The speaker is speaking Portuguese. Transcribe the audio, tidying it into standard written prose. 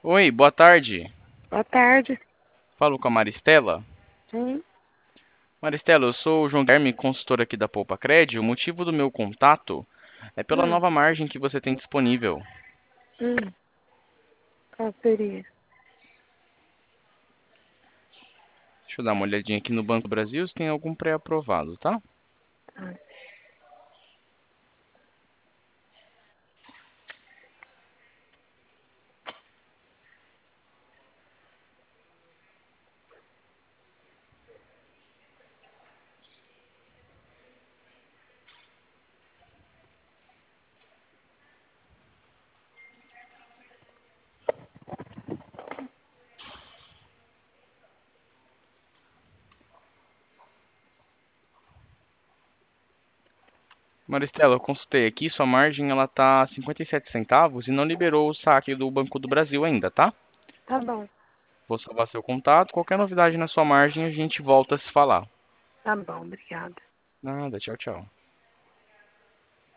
Oi, boa tarde. Boa tarde. Falo com a Maristela. Sim. Maristela, eu sou o João Guilherme, consultor aqui da Poupa Cred. O motivo do meu contato é pela Hum, nova margem que você tem disponível. hum, qual seria? Deixa eu dar uma olhadinha aqui no Banco do Brasil se tem algum pré-aprovado, tá? Ah, Maristela, eu consultei aqui, sua margem ela tá 57 centavos e não liberou o saque do Banco do Brasil ainda, tá? tá bom, Vou salvar seu contato. Qualquer novidade na sua margem, a gente volta a se falar. tá bom, obrigada. Nada, tchau, tchau.